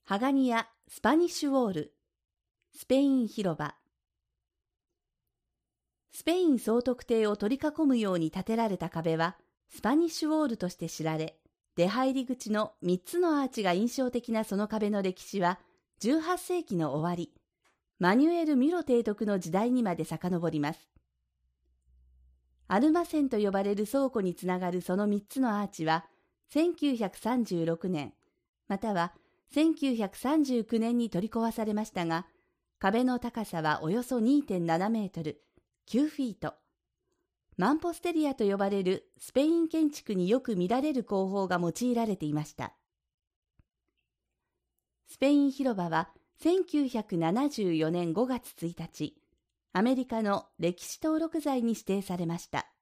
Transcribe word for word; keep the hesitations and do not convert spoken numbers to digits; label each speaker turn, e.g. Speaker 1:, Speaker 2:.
Speaker 1: ハガニア・スパニッシュウォール、スペイン広場。スペイン総督邸を取り囲むように建てられた壁は、スパニッシュウォールとして知られ、出入り口のみっつのアーチが印象的なその壁の歴史は、じゅうはっせいきの終わり、マニュエル・ミロ提督の時代にまで遡ります。アルマセンと呼ばれる倉庫につながるそのみっつのアーチは、せんきゅうひゃくさんじゅうろくねん、またはせんきゅうひゃくさんじゅうきゅうねんに取り壊されましたが、壁の高さはおよそ にてんななメートル、きゅうフィート。マンポステリアと呼ばれるスペイン建築によく見られる工法が用いられていました。スペイン広場はせんきゅうひゃくななじゅうよねんごがつついたち、アメリカの歴史登録財に指定されました。